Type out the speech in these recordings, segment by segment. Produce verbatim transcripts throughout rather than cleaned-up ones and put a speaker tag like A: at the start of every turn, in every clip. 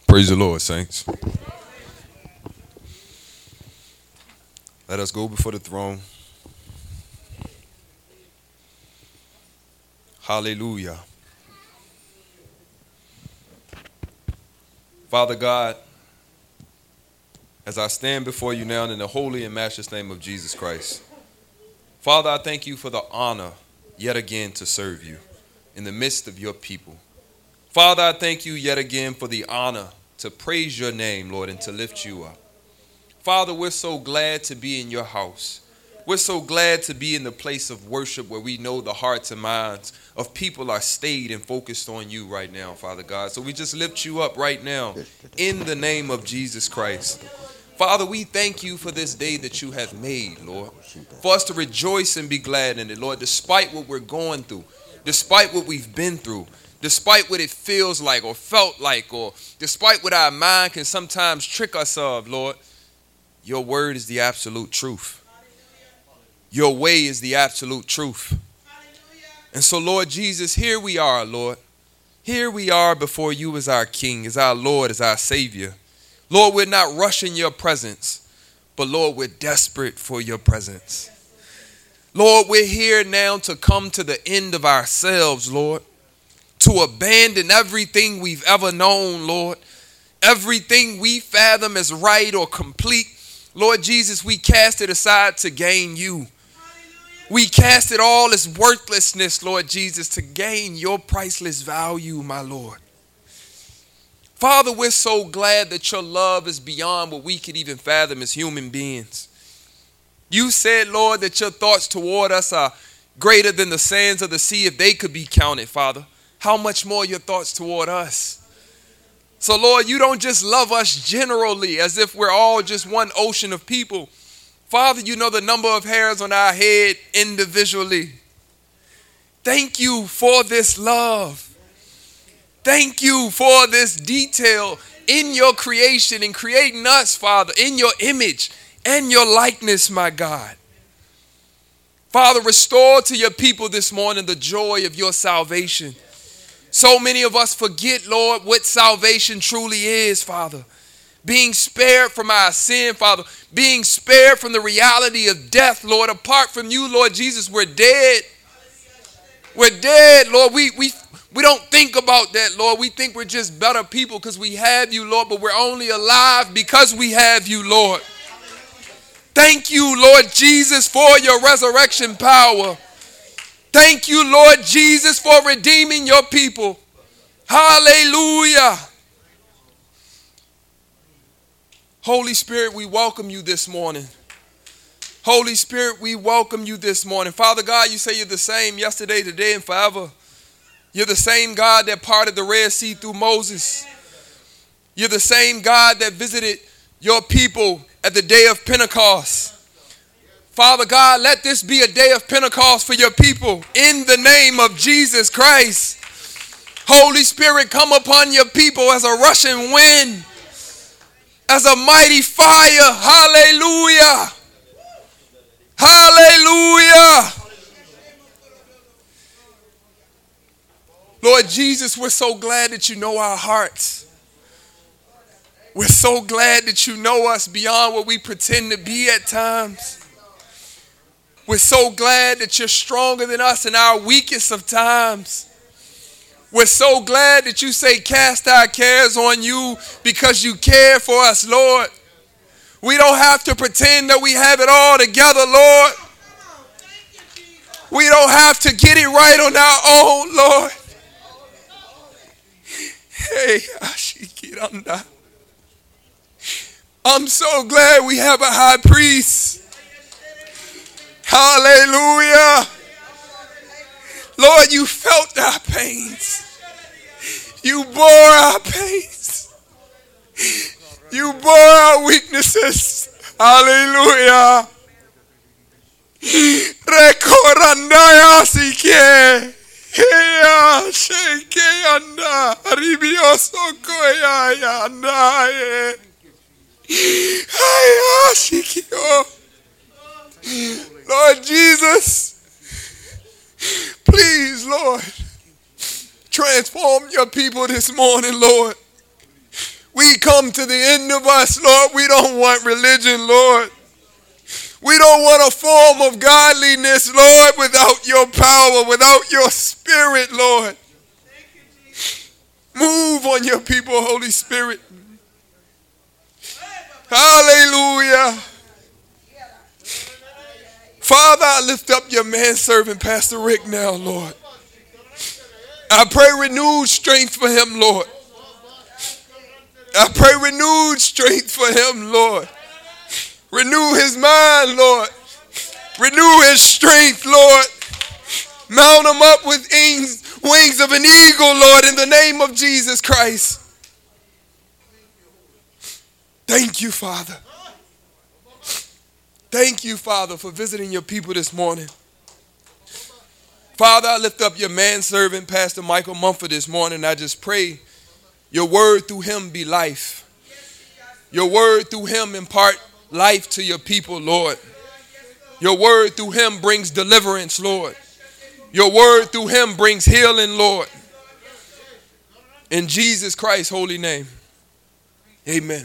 A: Praise the Lord, saints. Let us go before the throne. Hallelujah. Father God, as I stand before you now in the holy and matchless name of Jesus Christ, Father, I thank you for the honor yet again to serve you in the midst of your people. Father, I thank you yet again for the honor to praise your name, Lord, and to lift you up. Father, we're so glad to be in your house. We're so glad to be in the place of worship where we know the hearts and minds of people are stayed and focused on you right now, Father God. So we just lift you up right now in the name of Jesus Christ. Father, we thank you for this day that you have made, Lord, for us to rejoice and be glad in it, Lord, despite what we're going through, despite what we've been through, despite what it feels like or felt like, or despite what our mind can sometimes trick us of, Lord, your word is the absolute truth. Your way is the absolute truth. And so, Lord Jesus, here we are, Lord. Here we are before you as our King, as our Lord, as our Savior. Lord, we're not rushing your presence, but Lord, we're desperate for your presence. Lord, we're here now to come to the end of ourselves, Lord, to abandon everything we've ever known, Lord, everything we fathom as right or complete. Lord Jesus, we cast it aside to gain you. We cast it all as worthlessness, Lord Jesus, to gain your priceless value, my Lord. Father, we're so glad that your love is beyond what we could even fathom as human beings. You said, Lord, that your thoughts toward us are greater than the sands of the sea if they could be counted, Father. How much more your thoughts toward us? So, Lord, you don't just love us generally as if we're all just one ocean of people. Father, you know the number of hairs on our head individually. Thank you for this love. Thank you for this detail in your creation and creating us, Father, in your image and your likeness, my God. Father, restore to your people this morning the joy of your salvation. So many of us forget, Lord, what salvation truly is, Father. Being spared from our sin, Father. Being spared from the reality of death, Lord. Apart from you, Lord Jesus, we're dead. We're dead, Lord. We, we, we don't think about that, Lord. We think we're just better people because we have you, Lord. But we're only alive because we have you, Lord. Thank you, Lord Jesus, for your resurrection power. Thank you, Lord Jesus, for redeeming your people. Hallelujah. Holy Spirit, we welcome you this morning. Holy Spirit, we welcome you this morning. Father God, you say you're the same yesterday, today, and forever. You're the same God that parted the Red Sea through Moses. You're the same God that visited your people at the day of Pentecost. Father God, let this be a day of Pentecost for your people in the name of Jesus Christ. Holy Spirit, come upon your people as a rushing wind, as a mighty fire. Hallelujah. Hallelujah. Lord Jesus, we're so glad that you know our hearts. We're so glad that you know us beyond what we pretend to be at times. We're so glad that you're stronger than us in our weakest of times. We're so glad that you say cast our cares on you because you care for us, Lord. We don't have to pretend that we have it all together, Lord. We don't have to get it right on our own, Lord. Hey, Ashikiranda. I'm so glad we have a high priest. Hallelujah. Lord, you felt our pains. You bore our pains. You bore our weaknesses. Hallelujah. Rekorandaya sike. Heya sheke anda. Ribioso koya anda. Heya shikio. Lord Jesus, please, Lord, transform your people this morning, Lord. We come to the end of us, Lord. We don't want religion, Lord. We don't want a form of godliness, Lord, without your power, without your spirit, Lord. Move on your people, Holy Spirit. Hallelujah. Father, I lift up your manservant, Pastor Rick, now, Lord. I pray renewed strength for him, Lord. I pray renewed strength for him, Lord. Renew his mind, Lord. Renew his strength, Lord. Mount him up with wings, wings of an eagle, Lord, in the name of Jesus Christ. Thank you, Father. Thank you, Father, for visiting your people this morning. Father, I lift up your manservant, Pastor Michael Mumford, this morning. I just pray your word through him be life. Your word through him impart life to your people, Lord. Your word through him brings deliverance, Lord. Your word through him brings healing, Lord. In Jesus Christ's holy name, amen.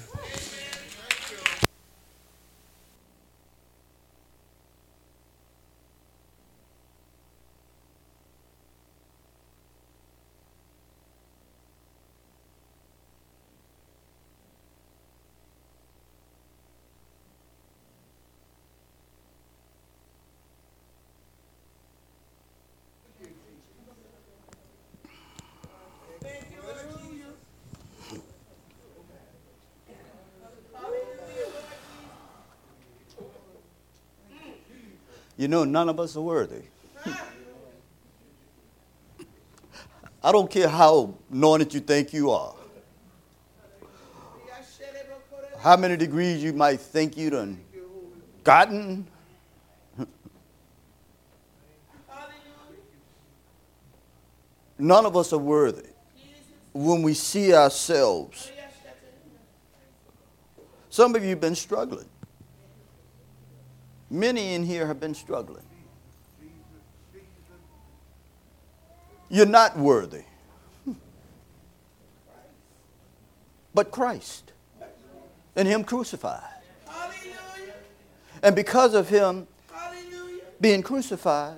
B: You know, none of us are worthy. I don't care how anointed you think you are. How many degrees you might think you done gotten. None of us are worthy when we see ourselves. Some of you have been struggling. Many in here have been struggling. You're not worthy. But Christ and him crucified. And because of him being crucified,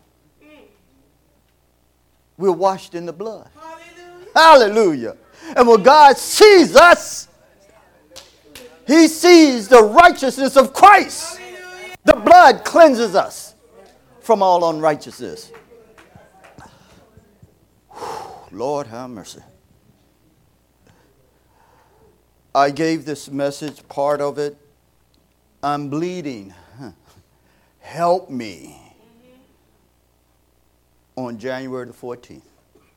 B: we're washed in the blood. Hallelujah. And when God sees us, he sees the righteousness of Christ. The blood cleanses us from all unrighteousness. Lord, have mercy. I gave this message, part of it. I'm bleeding. Help me. On January the fourteenth.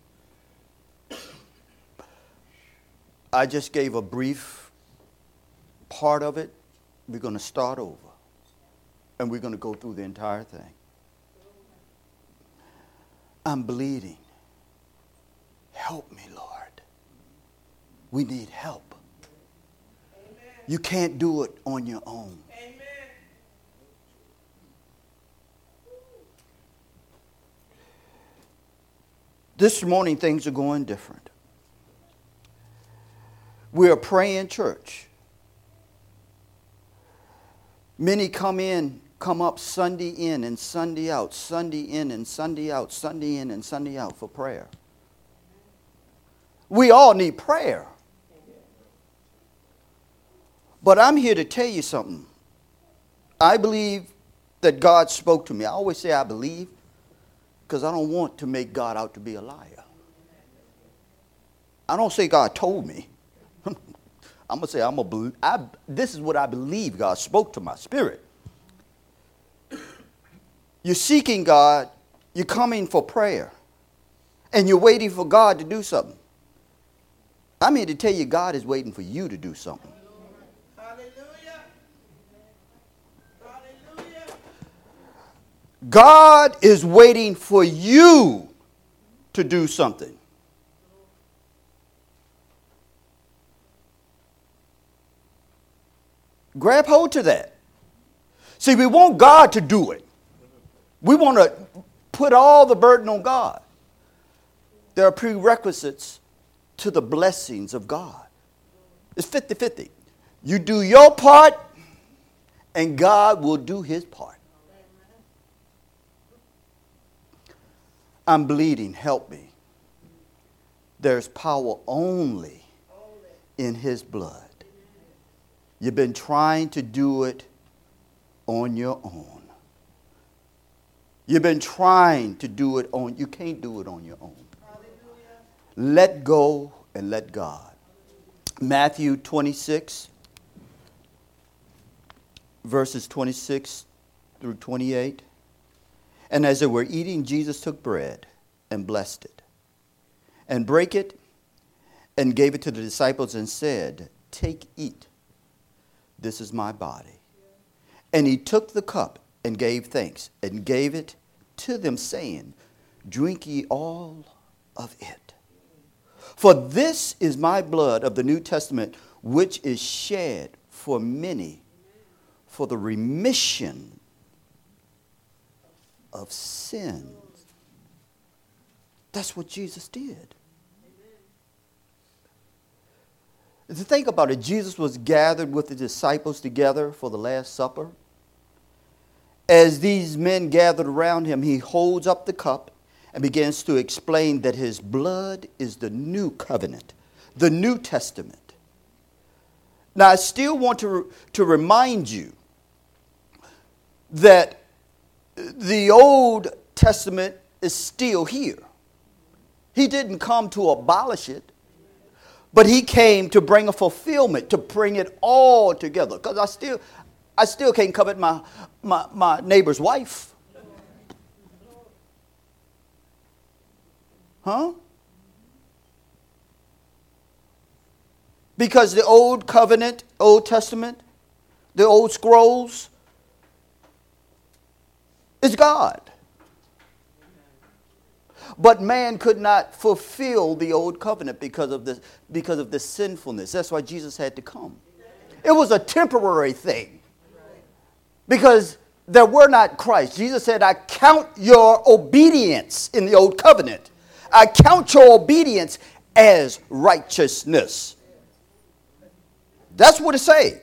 B: I just gave a brief part of it. We're going to start over. And we're going to go through the entire thing. I'm bleeding. Help me, Lord. We need help. Amen. You can't do it on your own. Amen. This morning, things are going different. We are praying church. Many come in, come up Sunday in and Sunday out, Sunday in and Sunday out, Sunday in and Sunday out for prayer. We all need prayer. But I'm here to tell you something. I believe that God spoke to me. I always say I believe because I don't want to make God out to be a liar. I don't say God told me. I'm going to say, I'm a be- I, this is what I believe God spoke to my spirit. You're seeking God, you're coming for prayer, and you're waiting for God to do something. I'm here to tell you God is waiting for you to do something. Hallelujah. Hallelujah. God is waiting for you to do something. Grab hold to that. See, we want God to do it. We want to put all the burden on God. There are prerequisites to the blessings of God. It's fifty-fifty. You do your part, and God will do his part. I'm bleeding. Help me. There's power only in his blood. You've been trying to do it on your own. You've been trying to do it on, you can't do it on your own. Let go and let God. Matthew twenty-six, verses twenty-six through twenty-eight. And as they were eating, Jesus took bread and blessed it, and brake it, and gave it to the disciples and said, take, eat. This is my body. And he took the cup and gave thanks, and gave it to them, saying, drink ye all of it. For this is my blood of the New Testament, which is shed for many for the remission of sins. That's what Jesus did. To think about it, Jesus was gathered with the disciples together for the Last Supper. As these men gathered around him, he holds up the cup and begins to explain that his blood is the new covenant, the New Testament. Now, I still want to, to remind you that the Old Testament is still here. He didn't come to abolish it, but he came to bring a fulfillment, to bring it all together. Because I still, I still can't covet my, my, my neighbor's wife. Huh? Because the Old Covenant, Old Testament, the old scrolls is God. But man could not fulfill the Old Covenant because of the, because of the sinfulness. That's why Jesus had to come. It was a temporary thing. Because there were not Christ. Jesus said, I count your obedience in the Old Covenant. I count your obedience as righteousness. That's what it says.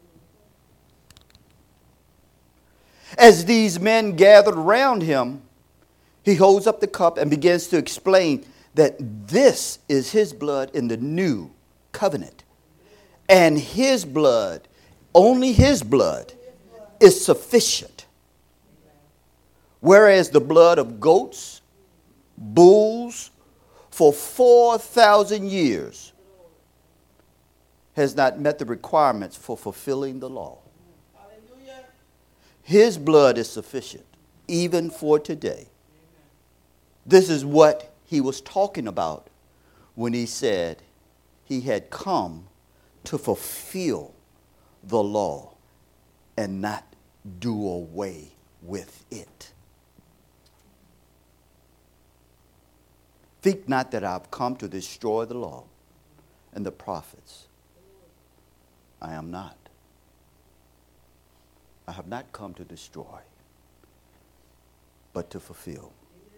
B: As these men gathered around him, he holds up the cup and begins to explain that this is his blood in the new covenant. And his blood, only his blood, is sufficient. Whereas the blood of goats, bulls, for four thousand years has not met the requirements for fulfilling the law. Hallelujah. His blood is sufficient, even for today. This is what he was talking about when he said he had come to fulfill the law and not do away with it. Think not that I've come to destroy the law and the prophets. I am not. I have not come to destroy, but to fulfill.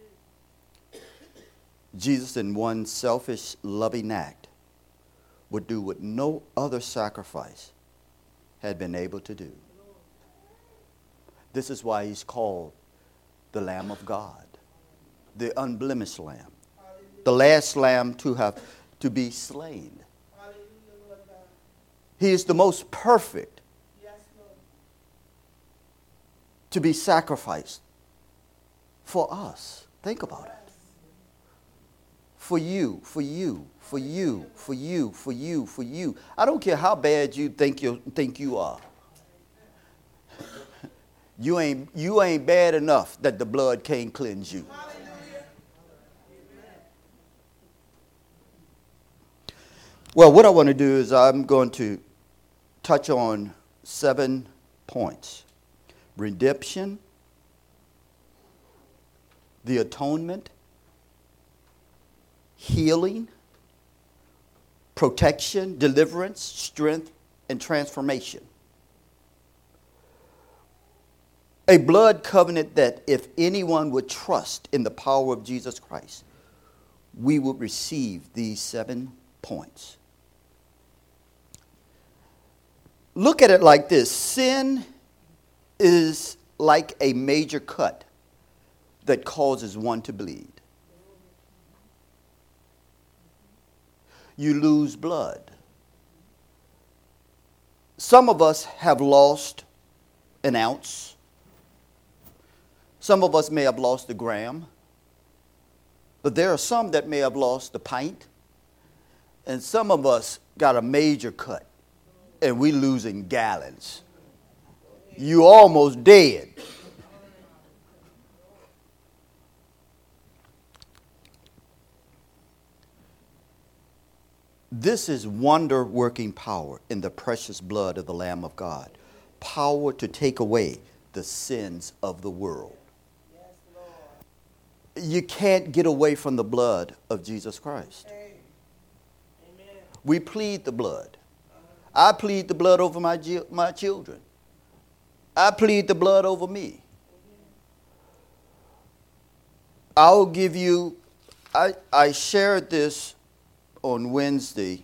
B: Jesus, in one selfish, loving act, would do what no other sacrifice had been able to do. This is why he's called the Lamb of God, the unblemished Lamb, the last Lamb to have to be slain. He is the most perfect to be sacrificed for us. Think about it. For you, for you, for you, for you, for you, for you. I don't care how bad you think you think you are. You ain't you ain't bad enough that the blood can't cleanse you. Well, what I want to do is I'm going to touch on seven points. Redemption, the atonement, healing, protection, deliverance, strength, and transformation. A blood covenant that if anyone would trust in the power of Jesus Christ, we would receive these seven points. Look at it like this. Sin is like a major cut that causes one to bleed. You lose blood. Some of us have lost an ounce. Some of us may have lost a gram. But there are some that may have lost a pint. And some of us got a major cut. And we losing gallons. You almost dead. This is wonder-working power in the precious blood of the Lamb of God. Power to take away the sins of the world. Yes, Lord. You can't get away from the blood of Jesus Christ. Amen. We plead the blood. I plead the blood over my, my children. I plead the blood over me. I'll give you, I, I shared this on Wednesday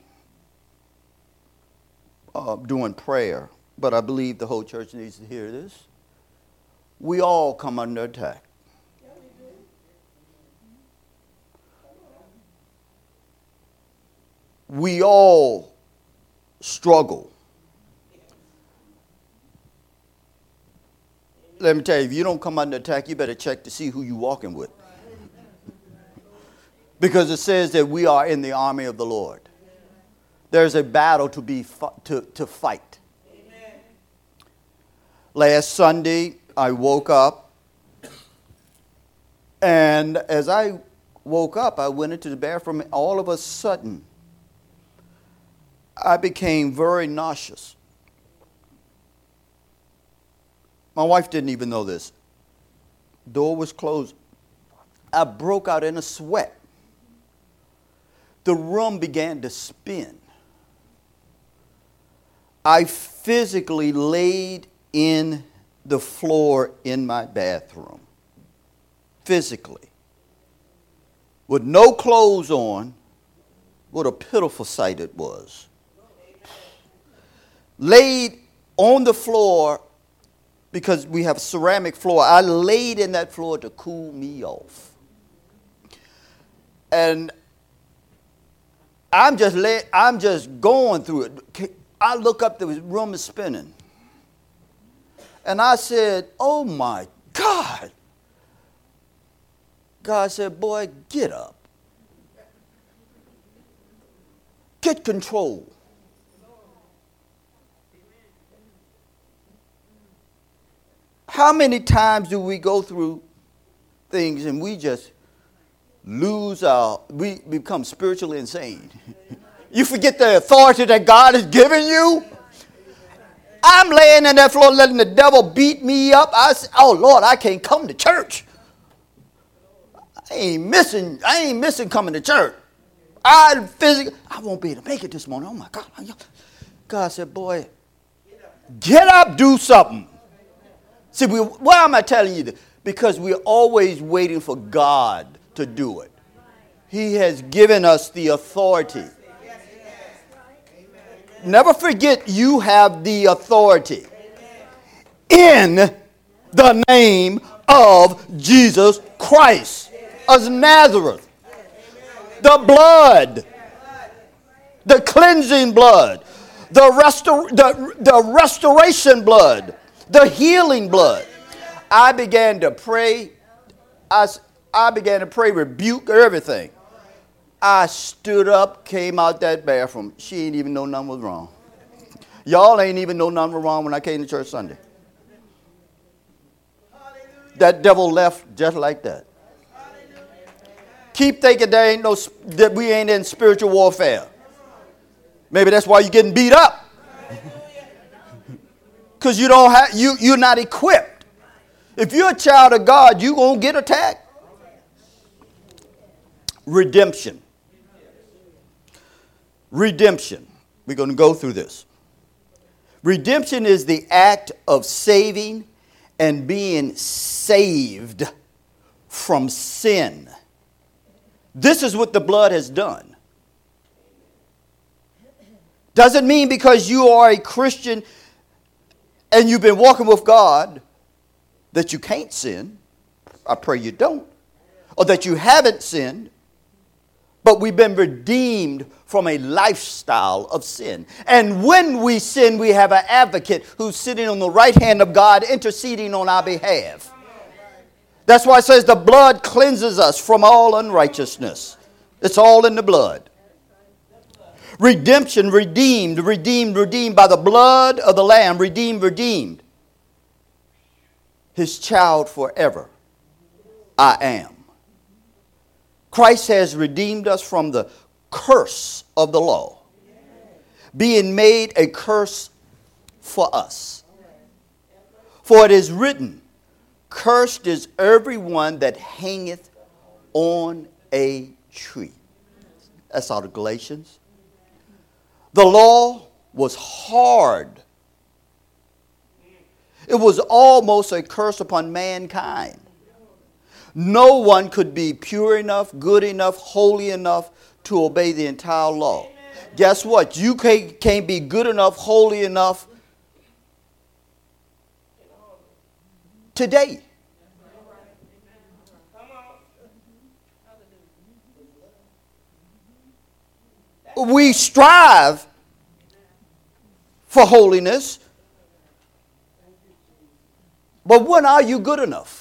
B: uh, doing prayer, but I believe the whole church needs to hear this. We all come under attack. We all struggle. Let me tell you, if you don't come under attack, you better check to see who you're walking with. Because it says that we are in the army of the Lord. There's a battle to be to, to fight. Amen. Last Sunday, I woke up, and as I woke up, I went into the bathroom, and all of a sudden, I became very nauseous. My wife didn't even know this. Door was closed. I broke out in a sweat. The room began to spin. I physically laid in the floor in my bathroom. Physically. With no clothes on. What a pitiful sight it was. Laid on the floor because we have ceramic floor. I laid in that floor to cool me off. And I'm just lay, I'm just going through it. I look up, the room is spinning. And I said, oh my God. God said, boy, get up. Get control. How many times do we go through things and we just lose our, we become spiritually insane? You forget the authority that God has given you. I'm laying in that floor letting the devil beat me up. I say, oh Lord, I can't come to church. I ain't missing, I ain't missing coming to church. I physically, I won't be able to make it this morning. Oh my God. God said, boy, get up, do something. See, we, why am I telling you this? Because we're always waiting for God to do it. He has given us the authority. Never forget you have the authority. In the name of Jesus Christ of Nazareth. The blood. The cleansing blood. The, restor- the, the restoration blood. The healing blood. I began to pray. I, I began to pray, rebuke everything. I stood up, came out that bathroom. She ain't even know nothing was wrong. Y'all ain't even know nothing was wrong when I came to church Sunday. That devil left just like that. Keep thinking there ain't no, that we ain't in spiritual warfare. Maybe that's why you're getting beat up. Because you don't have you you're not equipped. If you're a child of God, you're gonna get attacked. Redemption. Redemption. We're going to go through this. Redemption is the act of saving and being saved from sin. This is what the blood has done. Doesn't mean because you are a Christian and you've been walking with God that you can't sin, I pray you don't, or that you haven't sinned, but we've been redeemed from a lifestyle of sin. And when we sin, we have an advocate who's sitting on the right hand of God interceding on our behalf. That's why it says the blood cleanses us from all unrighteousness. It's all in the blood. Redemption, redeemed, redeemed, redeemed by the blood of the Lamb. Redeemed, redeemed. His child forever. I am. Christ has redeemed us from the curse of the law, being made a curse for us. For it is written, cursed is everyone that hangeth on a tree. That's out of Galatians. The law was hard. It was almost a curse upon mankind. No one could be pure enough, good enough, holy enough to obey the entire law. Guess what? You can't, can't be good enough, holy enough today. We strive for holiness, but when are you good enough?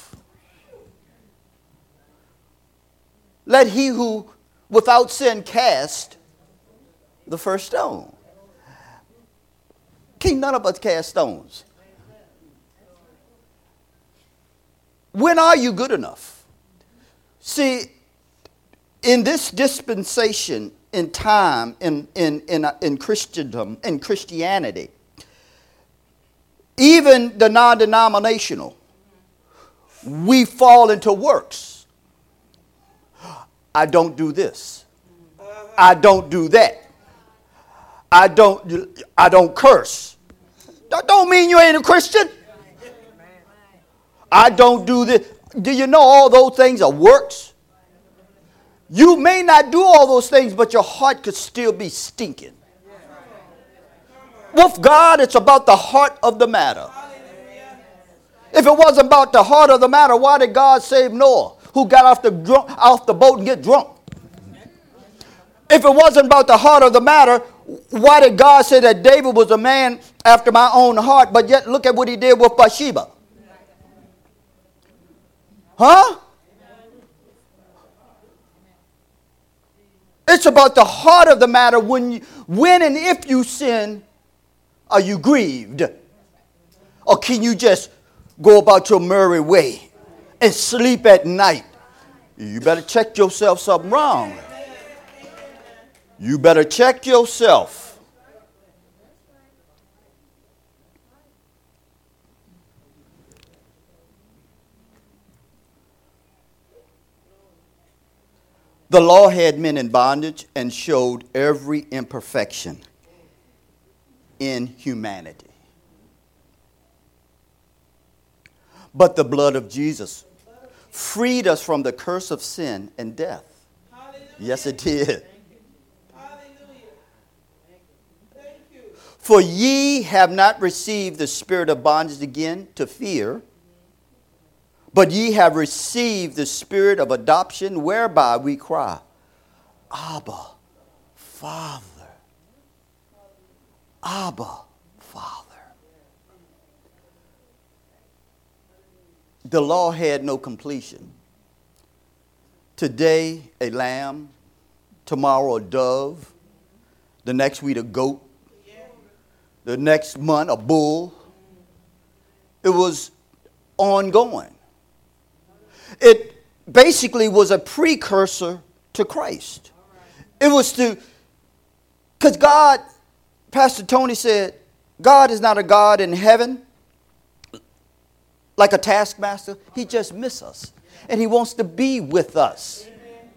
B: Let he who without sin cast the first stone. Can't none of us cast stones. When are you good enough? See, in this dispensation, in time, in, in, in, in Christendom, in Christianity, even the non-denominational, we fall into works. I don't do this. I don't do that. I don't, I don't curse. That don't mean you ain't a Christian. I don't do this. Do you know all those things are works? You may not do all those things, but your heart could still be stinking. With God, it's about the heart of the matter. If it wasn't about the heart of the matter, why did God save Noah, who got off the drunk, off the boat and get drunk? If it wasn't about the heart of the matter, why did God say that David was a man after my own heart, but yet look at what he did with Bathsheba? Huh? It's about the heart of the matter. When, you, when and if you sin, are you grieved? Or can you just go about your merry way and sleep at night? You better check yourself something wrong. You better check yourself. The law had men in bondage and showed every imperfection in humanity. But the blood of Jesus freed us from the curse of sin and death. Hallelujah. Yes, it did. For ye have not received the spirit of bondage again to fear, but ye have received the spirit of adoption, whereby we cry, Abba, Father. Abba, Father. The law had no completion. Today, a lamb. Tomorrow, a dove. The next week, a goat. The next month, a bull. It was ongoing. It basically was a precursor to Christ. It was to, because God, Pastor Tony said, God is not a God in heaven like a taskmaster. He just misses us. And he wants to be with us.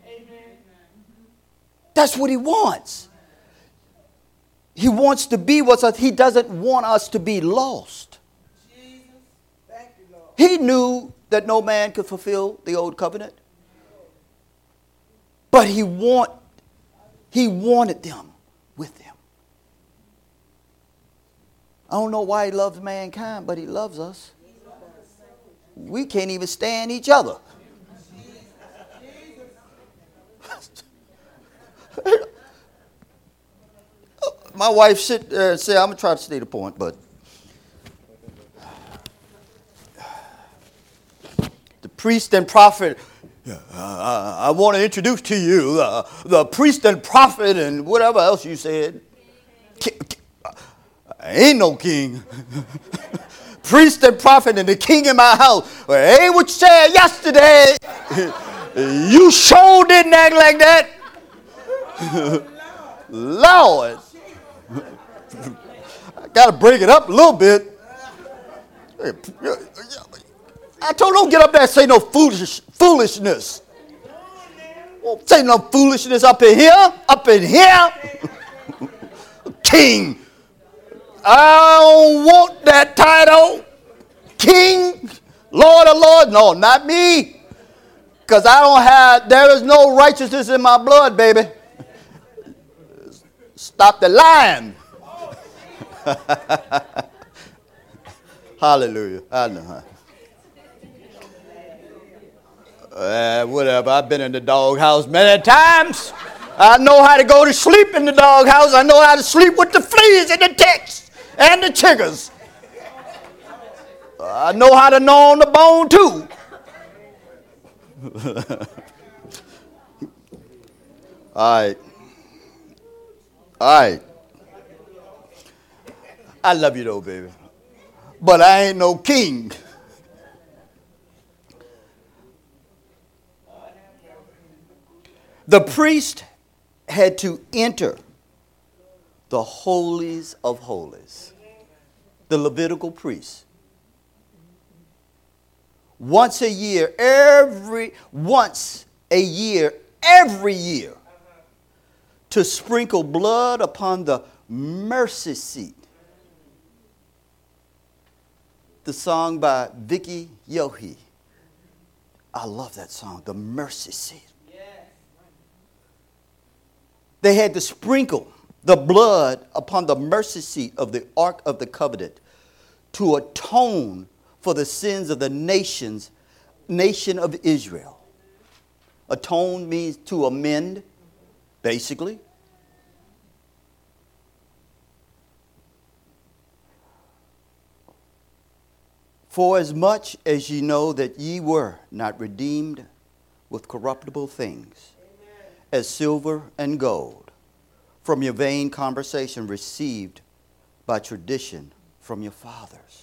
B: That's what he wants. He wants to be with us. He doesn't want us to be lost. He knew that no man could fulfill the old covenant. But he want, he wanted them with him. I don't know why he loves mankind, but he loves us. We can't even stand each other. My wife sit there and say, I'm going to try to stay the point, but the priest and prophet, uh, I want to introduce to you uh, the priest and prophet and whatever else you said. Ain't no king. Priest and prophet and the king in my house. Well, ain't what you said yesterday. You sure didn't act like that. Lord. I got to break it up a little bit. I told him don't get up there and say no foolish, foolishness. Won't say no foolishness up in here. Up in here. King. I don't want that title. King, Lord of Lords. No, not me. Because I don't have, there is no righteousness in my blood, baby. Stop the lying. Hallelujah. I know. Uh, whatever. I've been in the doghouse many times. I know how to go to sleep in the doghouse. I know how to sleep with the fleas and the ticks and the chiggers. I know how to gnaw on the bone too. All right. All right. I love you though, baby. But I ain't no king. The priest had to enter the holies of holies. The Levitical priest. Once a year, every, once a year, every year, to sprinkle blood upon the mercy seat. The song by Vicky Yohe. I love that song, The Mercy Seat. They had to sprinkle the blood upon the mercy seat of the Ark of the Covenant to atone for the sins of the nations, nation of Israel. Atone means to amend, basically. For as much as ye know that ye were not redeemed with corruptible things, as silver and gold, from your vain conversation received by tradition from your fathers,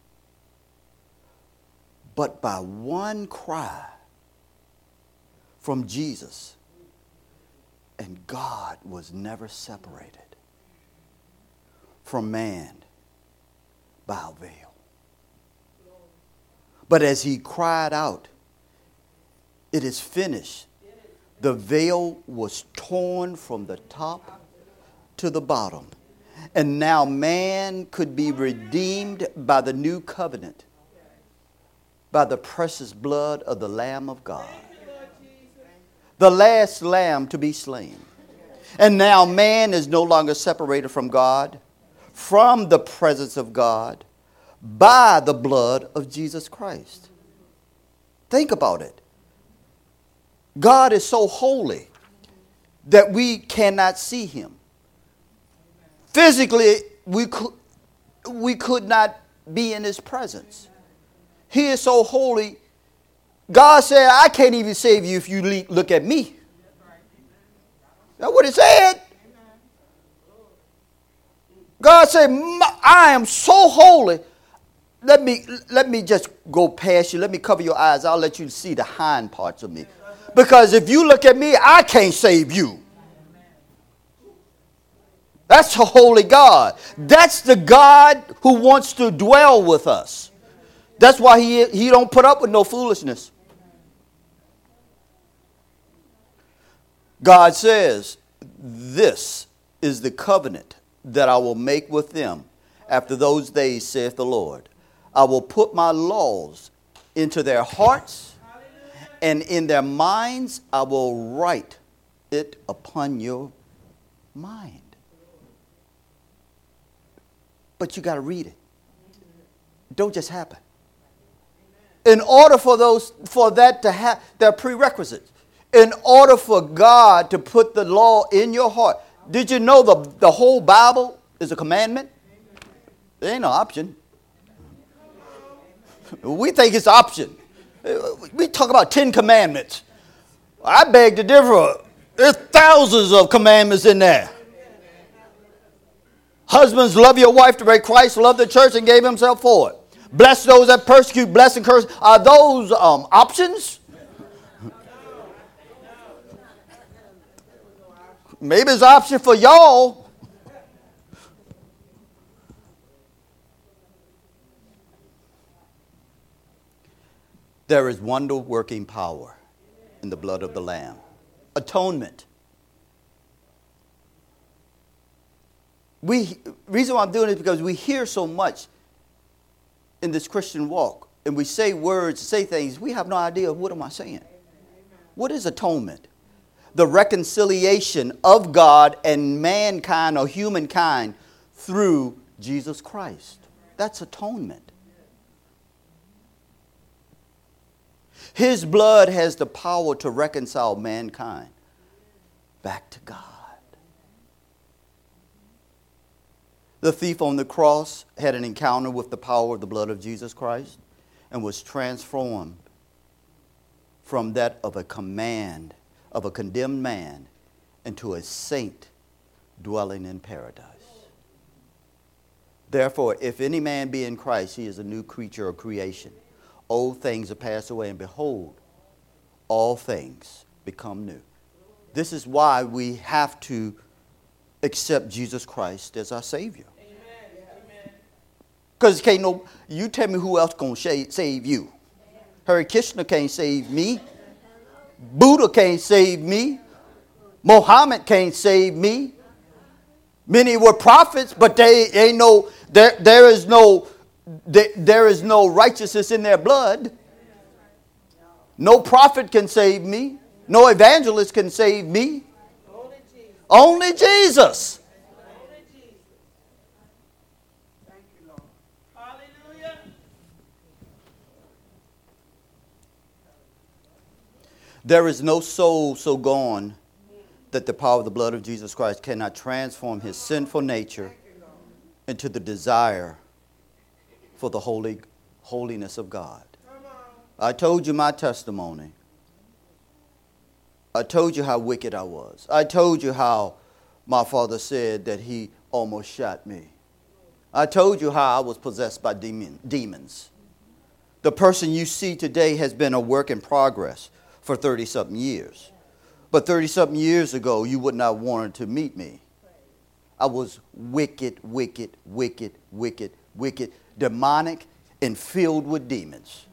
B: but by one cry from Jesus, and God was never separated from man by a veil. But as he cried out, it is finished, the veil was torn from the top to the bottom. And now man could be redeemed by the new covenant, by the precious blood of the Lamb of God. The last lamb to be slain. And now man is no longer separated from God, from the presence of God, by the blood of Jesus Christ. Think about it. God is so holy that we cannot see him. Physically, we could, we could not be in his presence. He is so holy. God said, I can't even save you if you look at me. That's what it said. God said, I am so holy. Let me, let me just go past you. Let me cover your eyes. I'll let you see the hind parts of me. Because if you look at me, I can't save you. That's a holy God. That's the God who wants to dwell with us. That's why he, he don't put up with no foolishness. God says, this is the covenant that I will make with them after those days, saith the Lord. I will put my laws into their hearts, and in their minds I will write it upon your mind. But you got to read it. It don't just happen. In order for those for that to have, there are prerequisites. In order for God to put the law in your heart. Did you know the, the whole Bible is a commandment? There ain't no option. We think it's option. We talk about Ten Commandments. I beg to differ. There's thousands of commandments in there. Husbands, love your wife the way Christ loved the church and gave himself for it. Bless those that persecute, bless and curse. Are those um, options? Maybe it's an option for y'all. There is wonder-working power in the blood of the Lamb. Atonement. We reason why I'm doing it is because we hear so much in this Christian walk, and we say words, say things, we have no idea, what am I saying? What is atonement? The reconciliation of God and mankind or humankind through Jesus Christ. That's atonement. His blood has the power to reconcile mankind back to God. The thief on the cross had an encounter with the power of the blood of Jesus Christ and was transformed from that of a command, of a condemned man, into a saint dwelling in paradise. Therefore, if any man be in Christ, he is a new creature or creation. Old things are passed away, and behold, all things become new. This is why we have to accept Jesus Christ as our Savior. Because can't no, you tell me who else gonna save you. Hare Krishna can't save me. Buddha can't save me. Muhammad can't save me. Many were prophets, but they ain't no. There, there is no. There, there is no righteousness in their blood. No prophet can save me. No evangelist can save me. Only Jesus. There is no soul so gone that the power of the blood of Jesus Christ cannot transform his sinful nature into the desire for the holy holiness of God. I told you my testimony. I told you how wicked I was. I told you how my father said that he almost shot me. I told you how I was possessed by demon, demons. The person you see today has been a work in progress for thirty-something years. But thirty-something years ago, you would not want to meet me. I was wicked, wicked, wicked, wicked, wicked, demonic, and filled with demons.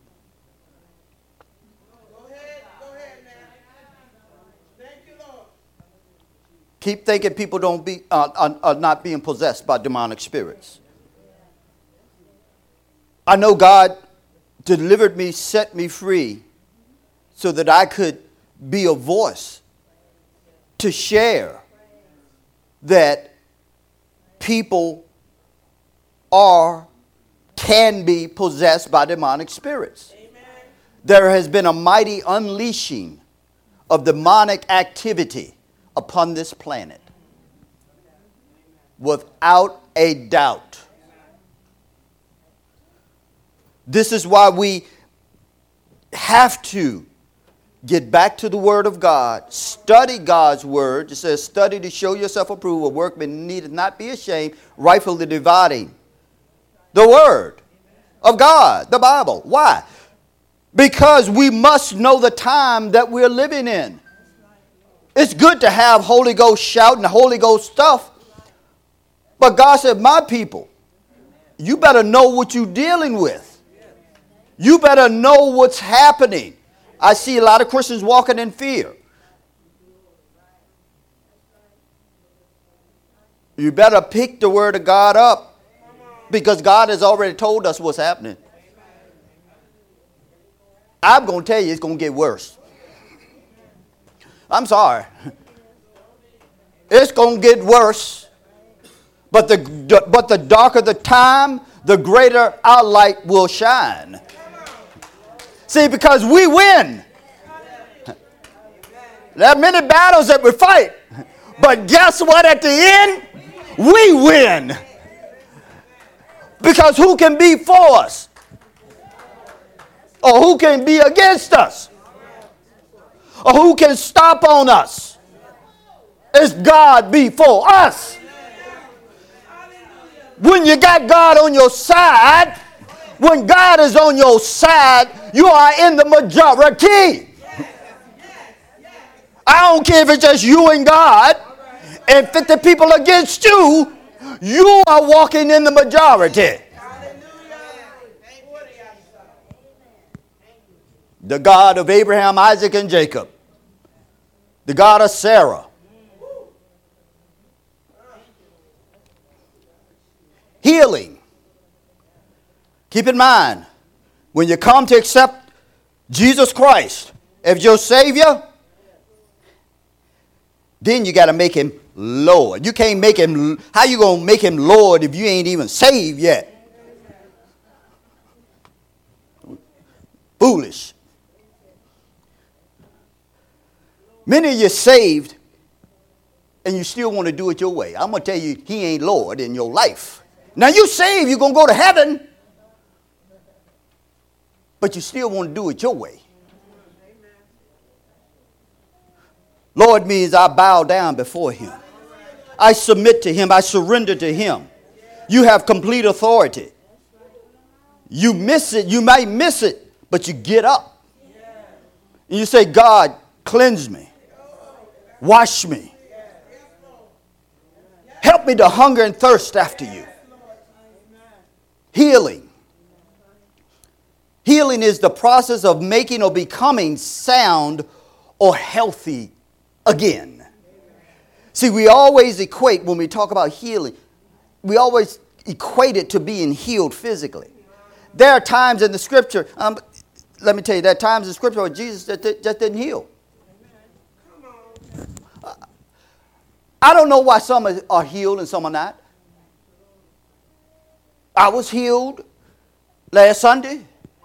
C: Go ahead, go ahead, man. Thank you, Lord.
B: Keep thinking people don't be uh, are, are not being possessed by demonic spirits. I know God delivered me, set me free, so that I could be a voice to share that people are, can be possessed by demonic spirits. Amen. There has been a mighty unleashing of demonic activity upon this planet. Without a doubt. This is why we have to get back to the Word of God. Study God's Word. It says, study to show yourself approved. A workman needeth not be ashamed, rightfully dividing the Word of God, the Bible. Why? Because we must know the time that we're living in. It's good to have Holy Ghost shouting, Holy Ghost stuff. But God said, my people, you better know what you're dealing with. You better know what's happening. I see a lot of Christians walking in fear. You better pick the Word of God up, because God has already told us what's happening. I'm going to tell you it's going to get worse. I'm sorry. It's going to get worse. But the, but the darker the time, the greater our light will shine. See, because we win. There are many battles that we fight. But guess what? At the end, we win. Because who can be for us? Or who can be against us? Or who can stop on us? It's God before us. When you got God on your side, when God is on your side, you are in the majority. I don't care if it's just you and God and fifty people against you, you are walking in the majority. The God of Abraham, Isaac, and Jacob. The God of Sarah. Healing. Keep in mind, when you come to accept Jesus Christ as your Savior, then you got to make him Lord. You can't make him, how you going to make him Lord if you ain't even saved yet? Foolish. Many of you saved and you still want to do it your way. I'm going to tell you, he ain't Lord in your life. Now you saved, you're going to go to heaven, but you still want to do it your way. Lord means I bow down before him. I submit to him. I surrender to him. You have complete authority. You miss it. You might miss it, but you get up. And you say, God, cleanse me. Wash me. Help me to hunger and thirst after you. Healing. Healing is the process of making or becoming sound or healthy again. See, we always equate, when we talk about healing, we always equate it to being healed physically. There are times in the scripture, um, let me tell you, there are times in the scripture where Jesus just, just didn't heal. I don't know why some are healed and some are not. I was healed last Sunday.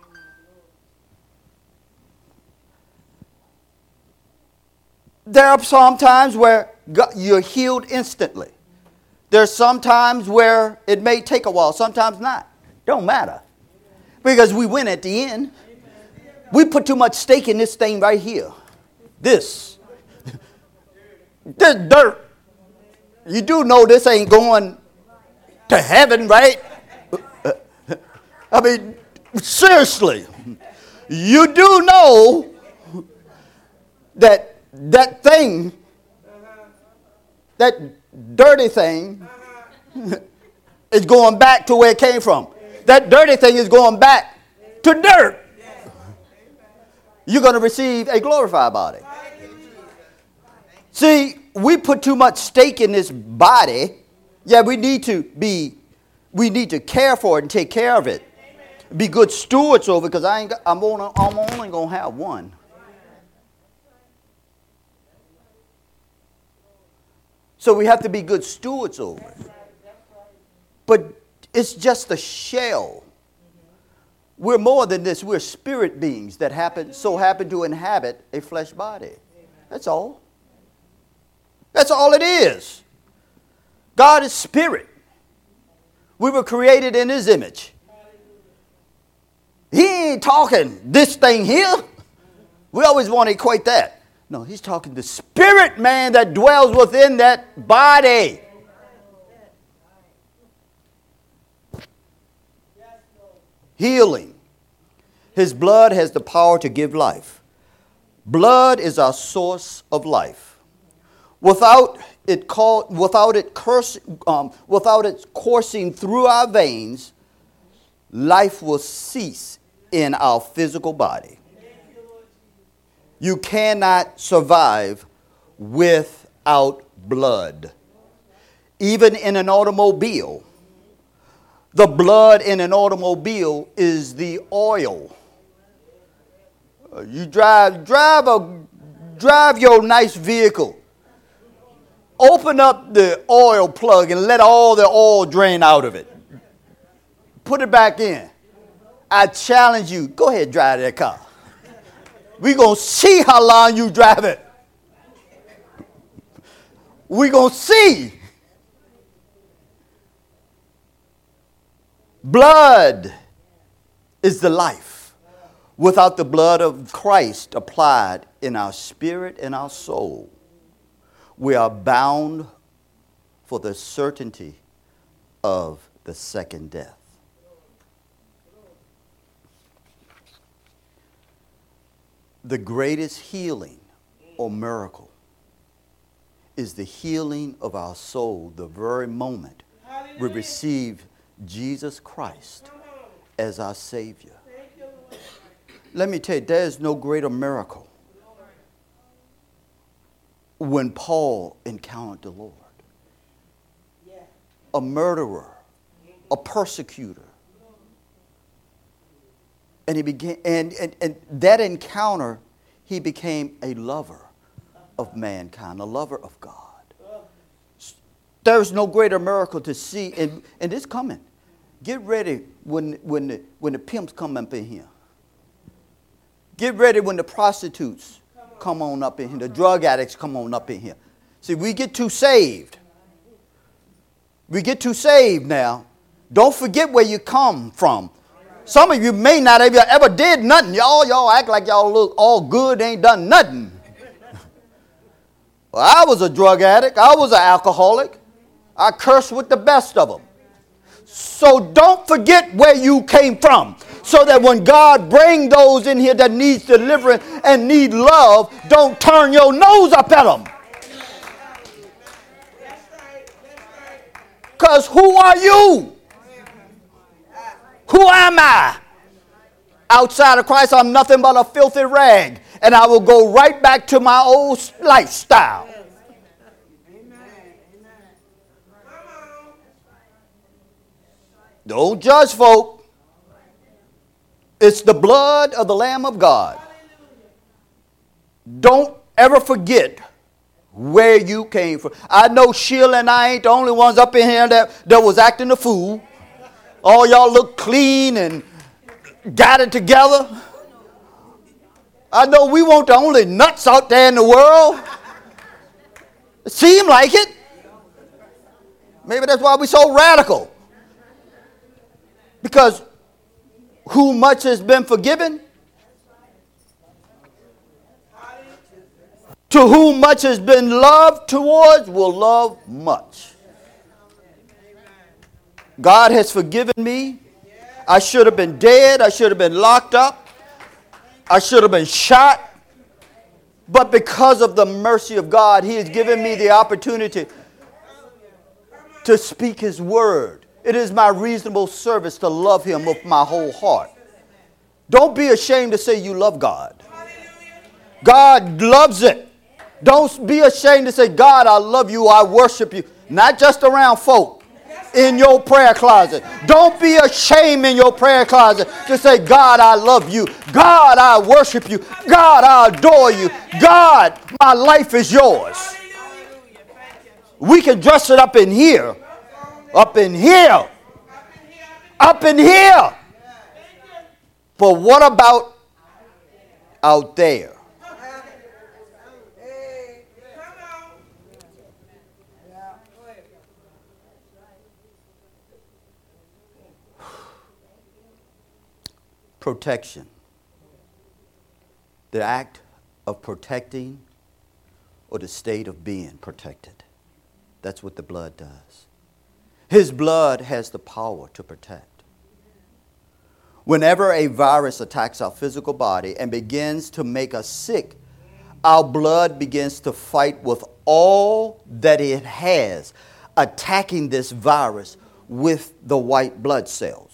B: There are some times where God, you're healed instantly. There's some times where it may take a while, sometimes not. Don't matter. Because we win at the end. We put too much stake in this thing right here. This. This dirt. You do know this ain't going to heaven, right? I mean, seriously. You do know that that thing, that dirty thing, is going back to where it came from. That dirty thing is going back to dirt. You're going to receive a glorified body. See, we put too much stake in this body. Yeah, we need to be, we need to care for it and take care of it. Be good stewards over it, because I ain't, I'm only, I'm only going to have one. So we have to be good stewards over it. But it's just a shell. We're more than this. We're spirit beings that happen, so happen to inhabit a flesh body. That's all. That's all it is. God is spirit. We were created in his image. He ain't talking this thing here. We always want to equate that. No, he's talking the spirit man that dwells within that body. Healing. His blood has the power to give life. Blood is our source of life. Without it call, without it curse, um, without it coursing through our veins, life will cease in our physical body. You cannot survive without blood. Even in an automobile, the blood in an automobile is the oil. Uh, you drive, drive a, drive your nice vehicle. open up the oil plug and let all the oil drain out of it. Put it back in. I challenge you, go ahead and drive that car. We're going to see how long you drive it. We're going to see. Blood is the life. Without the blood of Christ applied in our spirit and our soul, we are bound for the certainty of the second death. The greatest healing or miracle is the healing of our soul the very moment we receive Jesus Christ as our Savior. Let me tell you, there is no greater miracle when Paul encountered the Lord. A murderer, a persecutor. And he began, and, and, and that encounter, he became a lover of mankind, a lover of God. There's no greater miracle to see, and, and it's coming. Get ready when, when, the, when the pimps come up in here. Get ready when the prostitutes come on up in here, the drug addicts come on up in here. See, we get too saved. We get too saved now. Don't forget where you come from. Some of you may not have ever did nothing. Y'all, y'all act like y'all look all good, ain't done nothing. Well, I was a drug addict. I was an alcoholic. I cursed with the best of them. So don't forget where you came from. So that when God bring those in here that needs deliverance and need love, don't turn your nose up at them. Because who are you? Who am I? Outside of Christ, I'm nothing but a filthy rag. And I will go right back to my old lifestyle. Don't judge folk. It's the blood of the Lamb of God. Don't ever forget where you came from. I know Sheila and I ain't the only ones up in here that, that was acting a fool. All y'all look clean and got it together. I know we weren't the only nuts out there in the world. It seemed like it. Maybe that's why we're so radical. Because who much has been forgiven, to whom much has been loved towards will love much. God has forgiven me. I should have been dead. I should have been locked up. I should have been shot. But because of the mercy of God, He has given me the opportunity to speak His word. It is my reasonable service to love Him with my whole heart. Don't be ashamed to say you love God. God loves it. Don't be ashamed to say, God, I love you, I worship you. Not just around folk. In your prayer closet. Don't be ashamed in your prayer closet to say, God, I love you. God, I worship you. God, I adore you. God, my life is yours. We can dress it up in here. Up in here. Up in here. But what about out there? Protection. The act of protecting or the state of being protected. That's what the blood does. His blood has the power to protect. Whenever a virus attacks our physical body and begins to make us sick, our blood begins to fight with all that it has, attacking this virus with the white blood cells.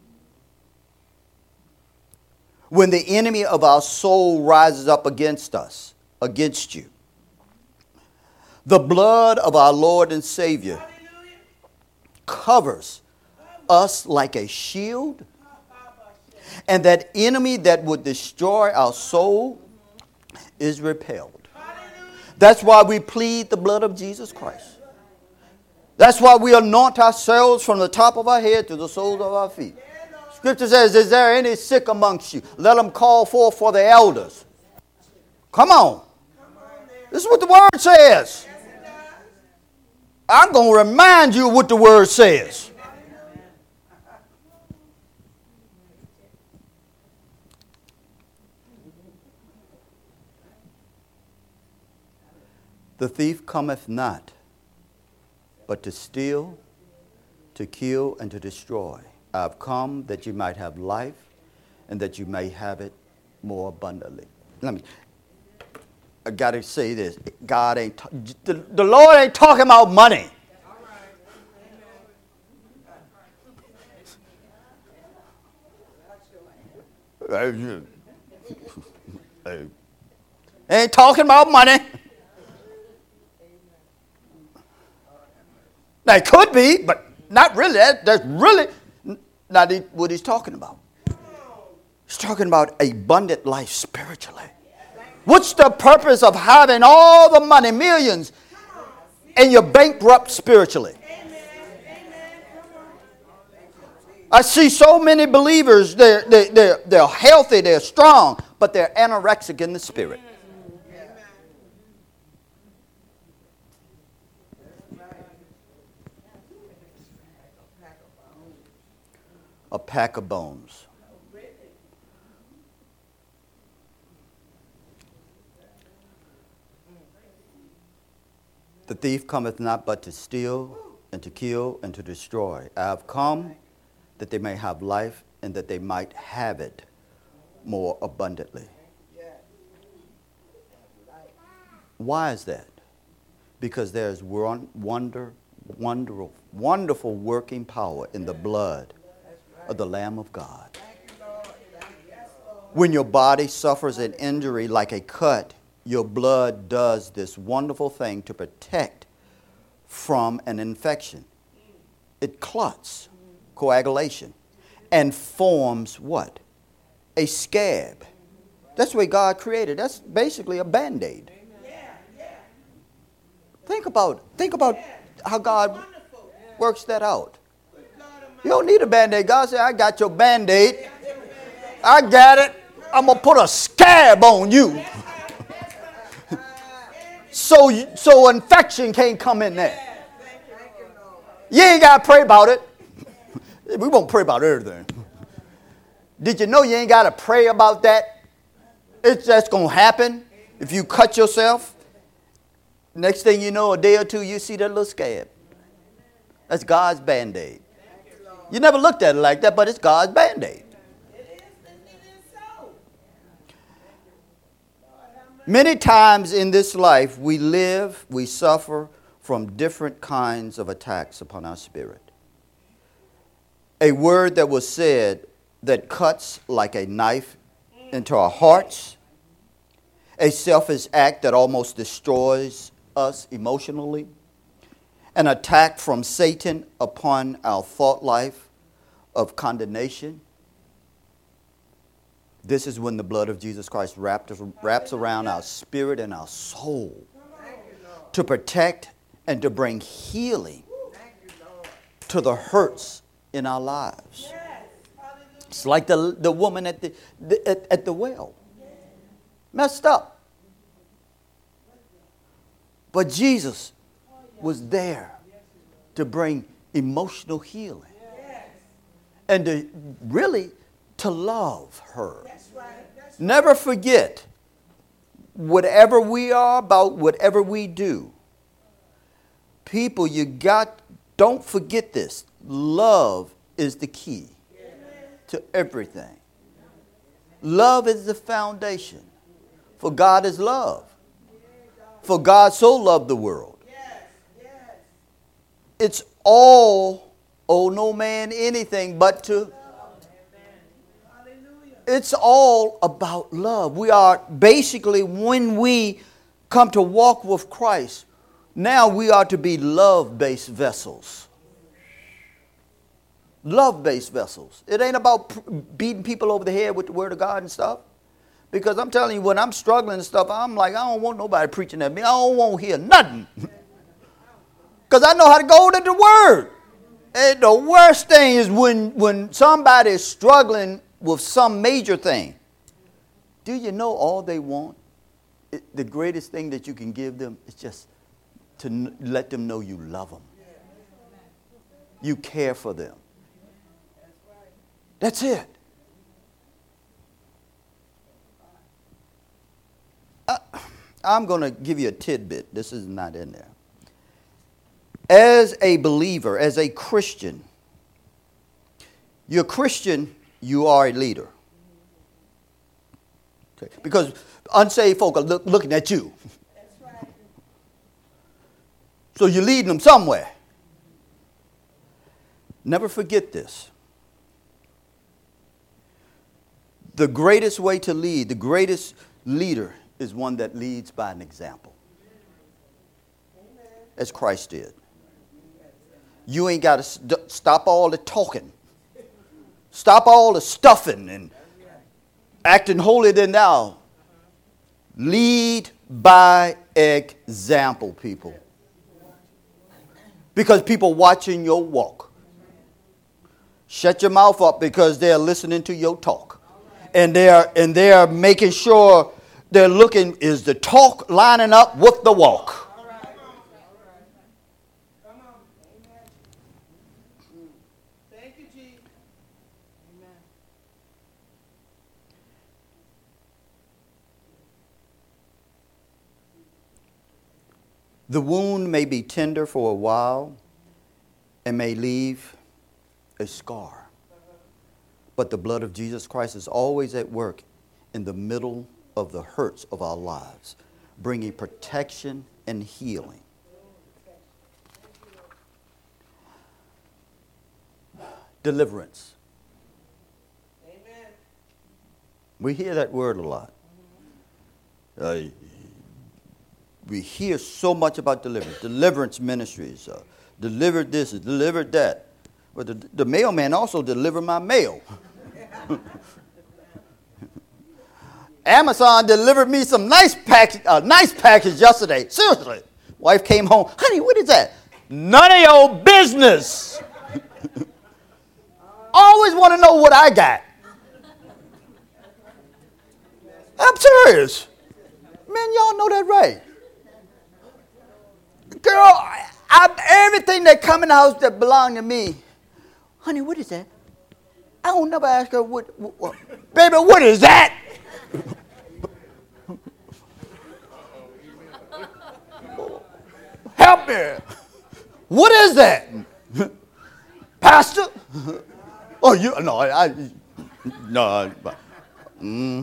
B: When the enemy of our soul rises up against us, against you, the blood of our Lord and Savior covers us like a shield, and that enemy that would destroy our soul is repelled. That's why we plead the blood of Jesus Christ. That's why we anoint ourselves from the top of our head to the soles of our feet. Scripture says, is there any sick amongst you? Let them call forth for the elders. Come on. This is what the word says. I'm going to remind you what the word says. The thief cometh not, but to steal, to kill, and to destroy. I have come that you might have life, and that you may have it more abundantly. Let me, I got to say this. God ain't, ta- the, the Lord ain't talking about money. Ain't talking about money. Now, it could be, but not really. That, that's really not what he's talking about. He's talking about abundant life spiritually. What's the purpose of having all the money, millions, and you're bankrupt spiritually? I see so many believers, they're, they're, they're, they're healthy, they're strong, but they're anorexic in the spirit. A pack of bones. The thief cometh not but to steal and to kill and to destroy. I have come that they may have life and that they might have it more abundantly. Why is that? Because there's wonder, wonderful, wonderful working power in the blood of the Lamb of God. When your body suffers an injury like a cut, your blood does this wonderful thing to protect from an infection. It clots, coagulation, and forms what? A scab. That's the way God created. That's basically a Band-Aid. Think about, think about how God works that out. You don't need a Band-Aid. God said, I got your Band-Aid. I got it. I'm going to put a scab on you. so, you, so infection can't come in there. You ain't got to pray about it. We won't pray about everything. Did you know you ain't got to pray about that? It's just going to happen if you cut yourself. Next thing you know, a day or two, you see that little scab. That's God's Band-Aid. You never looked at it like that, but it's God's Band-Aid. Many times in this life, we live, we suffer from different kinds of attacks upon our spirit. A word that was said that cuts like a knife into our hearts. A selfish act that almost destroys us emotionally. An attack from Satan upon our thought life of condemnation. This is when the blood of Jesus Christ wraps, wraps around our spirit and our soul to protect and to bring healing to the hurts in our lives. It's like the, the woman at the, the at, at the well. Messed up. But Jesus was there to bring emotional healing. And to really to love her. Never forget, whatever we are about, whatever we do, people, you got, don't forget this. Love is the key to everything. Love is the foundation. For God is love. For God so loved the world. It's all, owe no man anything but to. It's all about love. We are basically, when we come to walk with Christ, now we are to be love-based vessels. Love-based vessels. It ain't about beating people over the head with the word of God and stuff. Because I'm telling you, when I'm struggling and stuff, I'm like, I don't want nobody preaching at me. I don't want to hear nothing. Because I know how to go to the Word. And the worst thing is when, when somebody is struggling with some major thing. Do you know all they want? It, the greatest thing that you can give them is just to n- let them know you love them. You care for them. That's it. Uh, I'm going to give you a tidbit. This is not in there. As a believer, as a Christian, you're a Christian, you are a leader. Okay. Because unsaved folk are look, looking at you.
C: That's right.
B: So you're leading them somewhere. Never forget this. The greatest way to lead, the greatest leader is one that leads by an example. As Christ did. You ain't got to st- stop all the talking. Stop all the stuffing and acting holier than thou. Lead by example, people. Because people watching your walk. Shut your mouth up because they're listening to your talk. And they're and they're making sure they're looking, is the talk lining up with the walk?
C: Thank you, Jesus. Amen.
B: The wound may be tender for a while and may leave a scar. But the blood of Jesus Christ is always at work in the middle of the hurts of our lives, bringing protection and healing. Deliverance.
C: Amen.
B: We hear that word a lot. Uh, we hear so much about deliverance. Deliverance ministries. Uh, delivered this, delivered that. But the, the mailman also delivered my mail. Amazon delivered me some nice package, uh, nice package yesterday. Seriously. Wife came home. Honey, what is that? None of your business. Always want to know what I got. I'm serious. Man, y'all know that right. Girl, I, I, everything that come in the house that belong to me. Honey, what is that? I don't never ask her, what, what, what baby, what is that? Help me. What is that? Pastor? Oh, you, no, I, I no. I, mm.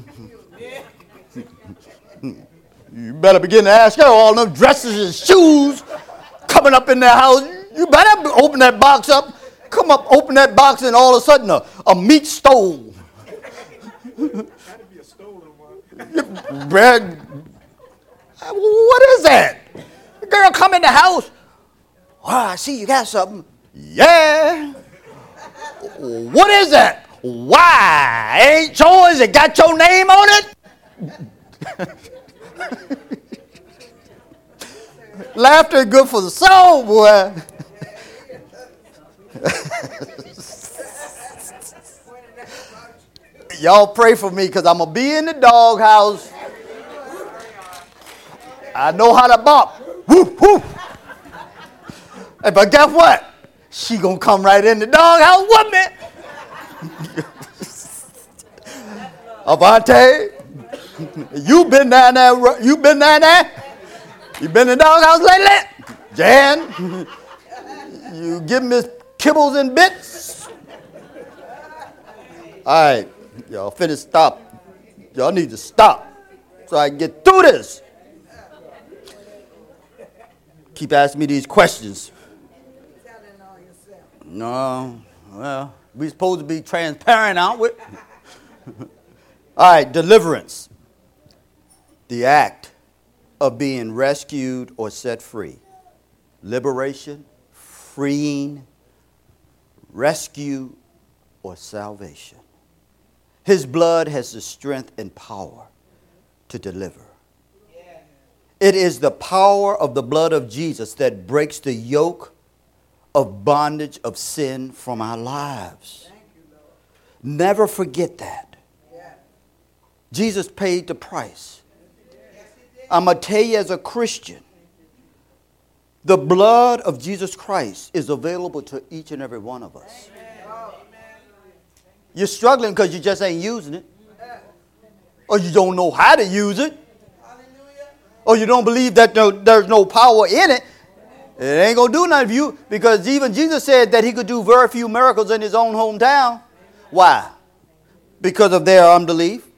B: You better begin to ask her all them dresses and shoes coming up in that house. You better open that box up. Come up, open that box, and all of a sudden a, a meat stove.
D: That'd be a stolen one.
B: Bread. What is that? The girl come in the house. Oh, I see you got something. Yeah. What is that? Why? Ain't yours? It got your name on it? Laughter is good for the soul, boy. Y'all pray for me because I'm going to be in the doghouse. I know how to bop. Whoop, whoop. Hey, but guess what? She going to come right in the doghouse with me. Avante, you been down there? You been down there? You been in the doghouse lately? Jan, you give me kibbles and bits? All right, y'all finish stop. Y'all need to stop so I can get through this. Keep asking me these questions. No, well, we supposed to be transparent, aren't we? All right, deliverance. The act of being rescued or set free. Liberation, freeing, rescue, or salvation. His blood has the strength and power to deliver. It is the power of the blood of Jesus that breaks the yoke of bondage of sin from our lives. Never forget that. Jesus paid the price. I'm going to tell you as a Christian, the blood of Jesus Christ is available to each and every one of us. You're struggling because you just ain't using it. Or you don't know how to use it. Or you don't believe that no, there's no power in it. It ain't going to do nothing for you, because even Jesus said that he could do very few miracles in his own hometown. Why? Because of their unbelief.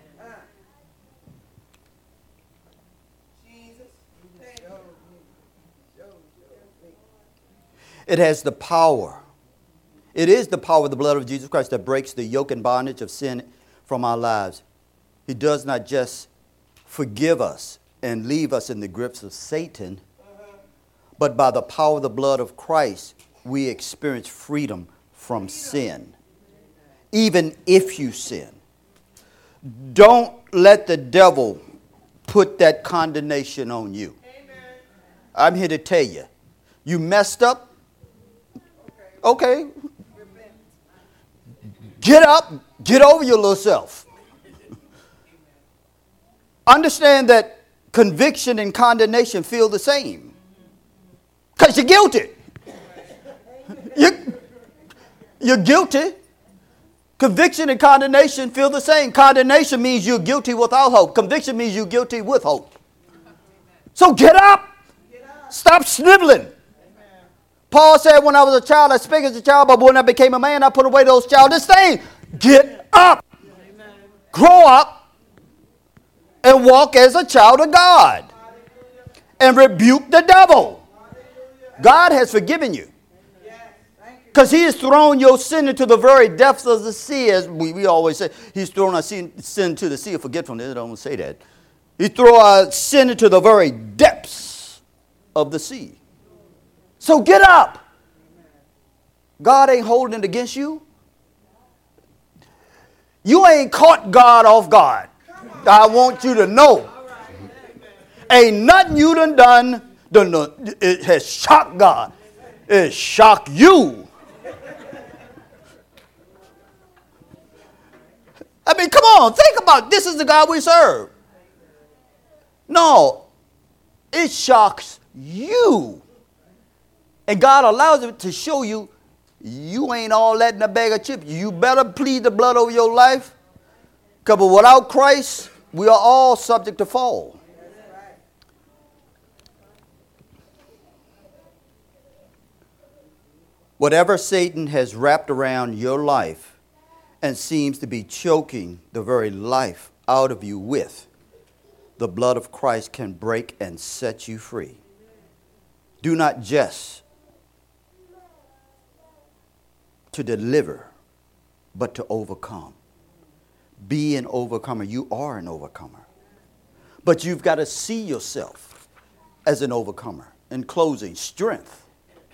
B: It has the power. It is the power of the blood of Jesus Christ that breaks the yoke and bondage of sin from our lives. He does not just forgive us and leave us in the grips of Satan, but by the power of the blood of Christ, we experience freedom from sin. Even if you sin. Don't let the devil put that condemnation on you. I'm here to tell you, you messed up. Okay. Get up, get over your little self. Understand that conviction and condemnation feel the same. Because you're guilty. You're, you're guilty. Conviction and condemnation feel the same. Condemnation means you're guilty without hope. Conviction means you're guilty with hope. So get up. Stop sniveling. Paul said, when I was a child, I spake as a child, but when I became a man, I put away those childish things. Get up. Grow up. And walk as a child of God. And rebuke the devil. God has forgiven you. Because he has thrown your sin into the very depths of the sea. As we, we always say, he's thrown our sin, sin into the sea of forgetfulness. I don't say that. He threw our sin into the very depths of the sea. So get up. God ain't holding it against you. You ain't caught God off guard. I want you to know. Ain't nothing you done done, done it has shocked God. It shocked you. I mean, come on, think about it. This is the God we serve. No, it shocks you. And God allows it to show you you ain't all that in a bag of chips. You better plead the blood over your life. Because without Christ, we are all subject to fall. Whatever Satan has wrapped around your life and seems to be choking the very life out of you with, the blood of Christ can break and set you free. Do not just to deliver, but to overcome. Be an overcomer. You are an overcomer. But you've got to see yourself as an overcomer. In closing, strength.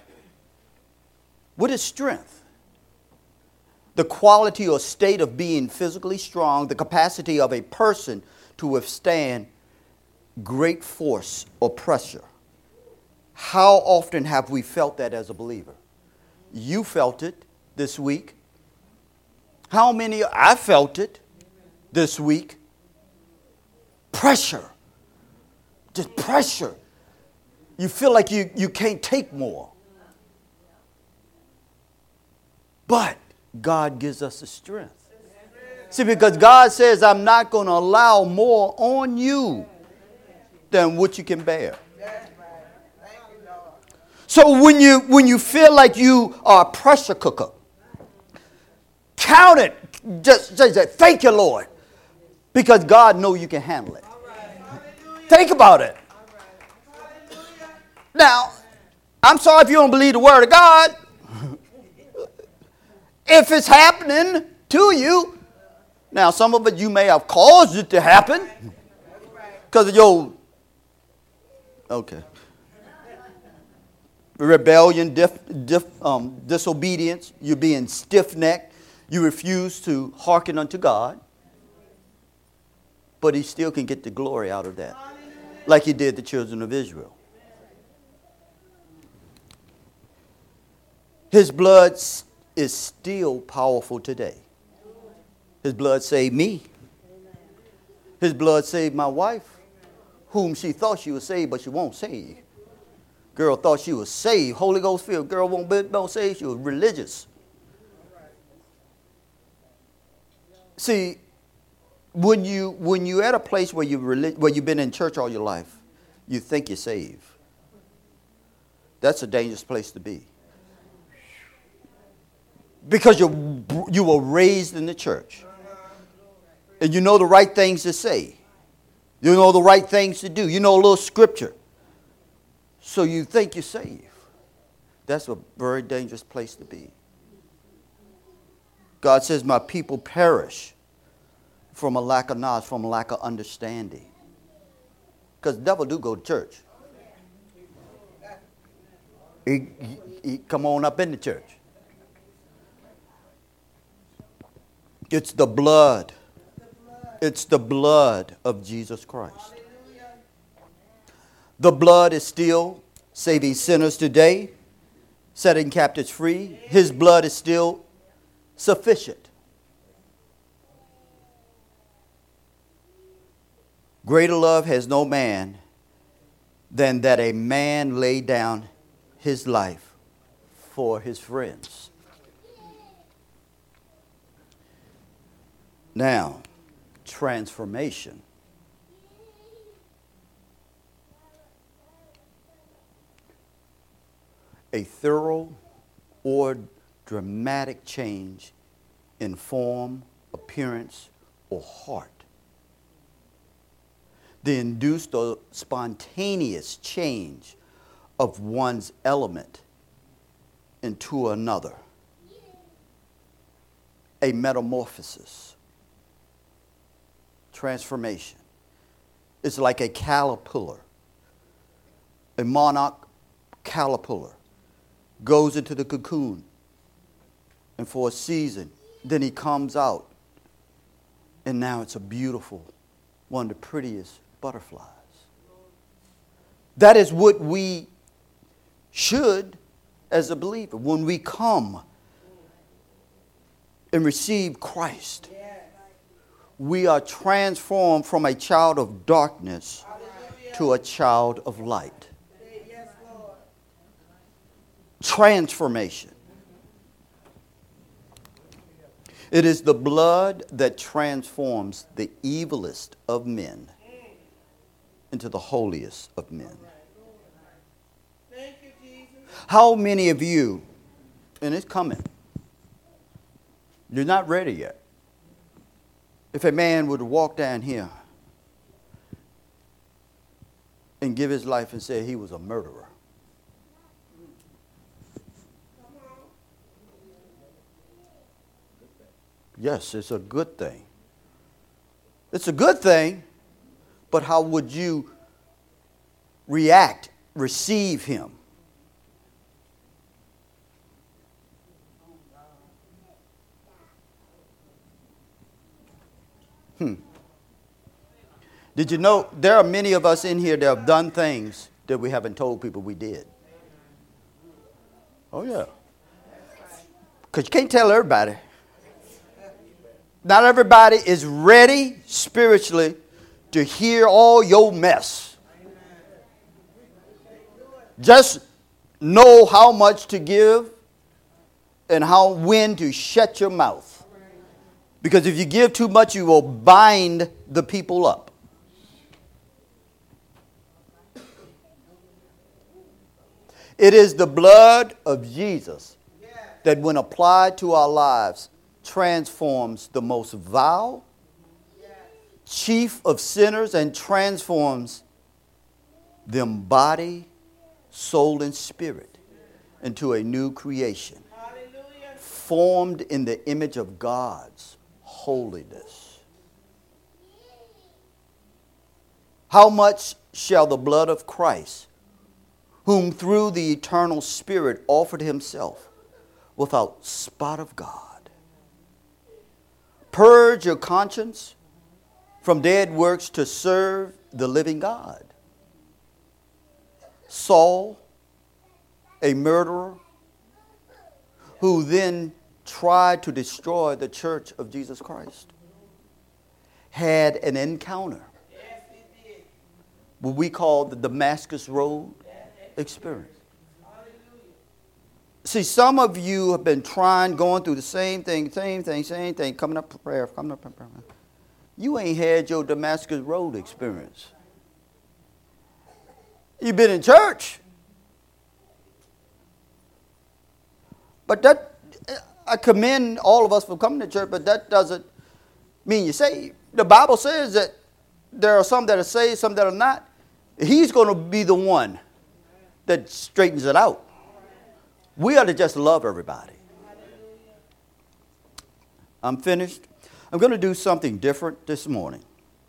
B: What is strength? The quality or state of being physically strong, the capacity of a person to withstand great force or pressure. How often have we felt that as a believer? You felt it this week. How many? I felt it this week. Pressure. Just pressure. You feel like you, you can't take more. But God gives us the strength. See, because God says, I'm not going to allow more on you than what you can bear. So when you when you feel like you are a pressure cooker, count it. Just, just say, thank you, Lord. Because God knows you can handle it. Think about it. Now, I'm sorry if you don't believe the word of God. If it's happening to you. Now, some of it you may have caused it to happen. Because of your, okay. Rebellion, dif, dif, um, disobedience. You're being stiff-necked. You refuse to hearken unto God. but he still can get the glory out of that, like he did the children of Israel. His blood is still powerful today. His blood saved me. His blood saved my wife, whom she thought she was saved, but she won't save. Girl thought she was saved. Holy Ghost filled. Girl won't be no saved. She was religious. See, when you when you're at a place where you relig- where you've been in church all your life, you think you're saved. That's a dangerous place to be. Because you you were raised in the church. And you know the right things to say. You know the right things to do. You know a little scripture. So you think you're saved. That's a very dangerous place to be. God says, my people perish from a lack of knowledge, from a lack of understanding. Because the devil do go to church. He, he, he come on up in the church. It's the blood. It's the blood of Jesus Christ. The blood is still saving sinners today, setting captives free. His blood is still sufficient. Greater love has no man than that a man lay down his life for his friends. Now, transformation. A thorough or dramatic change in form, appearance, or heart. The induced or spontaneous change of one's element into another. A metamorphosis. Transformation. It's like a caterpillar. A monarch caterpillar goes into the cocoon, and for a season, then he comes out, and now it's a beautiful, one of the prettiest butterflies. That is what we should, as a believer, when we come and receive Christ, we are transformed from a child of darkness to a child of light. Transformation. It is the blood that transforms the evilest of men into the holiest of men. How many of you, and it's coming, you're not ready yet. If a man would walk down here and give his life and say he was a murderer, yes, it's a good thing. It's a good thing, but how would you react, receive him? Hmm. Did you know there are many of us in here that have done things that we haven't told people we did? Oh, yeah. Because you can't tell everybody. Not everybody is ready spiritually to hear all your mess. Just know how much to give and how when to shut your mouth. Because if you give too much, you will bind the people up. It is the blood of Jesus that, when applied to our lives, transforms the most vile, chief of sinners, and transforms them body, soul, and spirit into a new creation, formed in the image of God's holiness. How much shall the blood of Christ, whom through the eternal Spirit offered himself without spot of God, purge your conscience from dead works to serve the living God. Saul, a murderer, who then tried to destroy the church of Jesus Christ, had an encounter, what we call the Damascus Road experience. See, some of you have been trying, going through the same thing, same thing, same thing, coming up for prayer, coming up for prayer. You ain't had your Damascus Road experience. You've been in church. But that, I commend all of us for coming to church, but that doesn't mean you're saved. The Bible says that there are some that are saved, some that are not. He's going to be the one that straightens it out. We ought to just love everybody. I'm finished. I'm going to do something different this morning.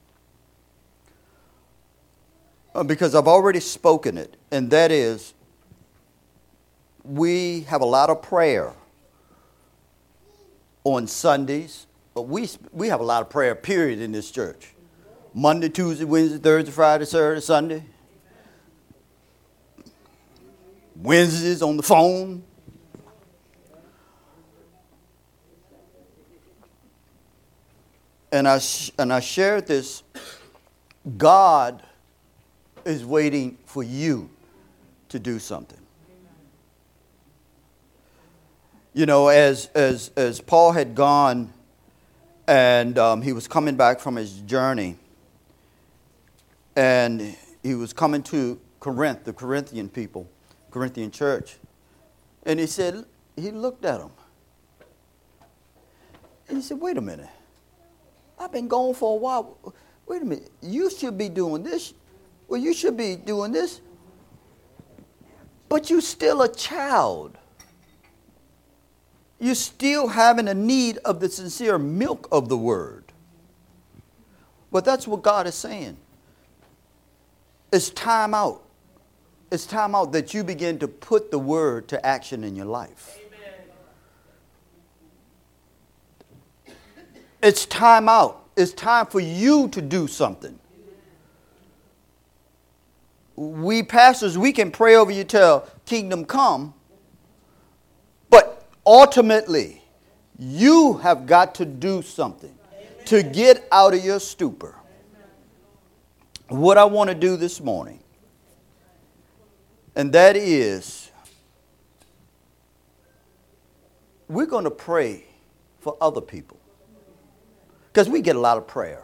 B: Uh, because I've already spoken it, and that is, we have a lot of prayer on Sundays, but we, we have a lot of prayer, period, in this church. Monday, Tuesday, Wednesday, Thursday, Friday, Saturday, Sunday. Wednesdays on the phone. And I, sh- and I shared this. God is waiting for you to do something. You know, as, as, as Paul had gone and um, he was coming back from his journey, and he was coming to Corinth, the Corinthian people, Corinthian church. And he said, he looked at them. And he said, wait a minute. I've been gone for a while. Wait a minute. You should be doing this. Well, you should be doing this. But you're still a child. You're still having a need of the sincere milk of the word. But that's what God is saying. It's time out. It's time out that you begin to put the word to action in your life. Amen. It's time out. It's time for you to do something. We pastors, we can pray over you till kingdom come, but ultimately, you have got to do something to get out of your stupor. What I want to do this morning, and that is, we're going to pray for other people. Because we get a lot of prayer.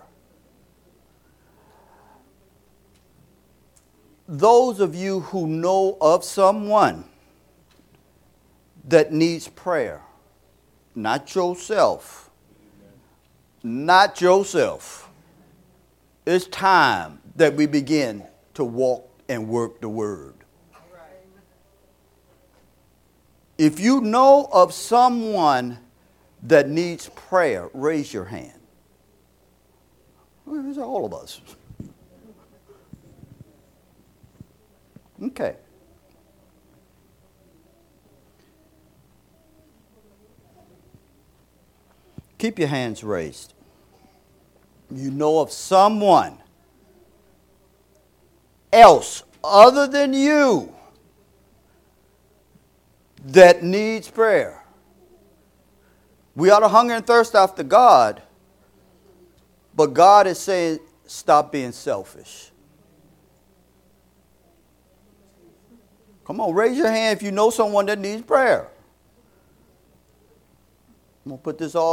B: Those of you who know of someone that needs prayer, not yourself, not yourself, it's time that we begin to walk and work the word. If you know of someone that needs prayer, raise your hand. Well, it's all of us. Okay. Keep your hands raised. You know of someone else other than you that needs prayer. We ought to hunger and thirst after God, but God is saying, stop being selfish. Come on, raise your hand if you know someone that needs prayer. I'm going to put this all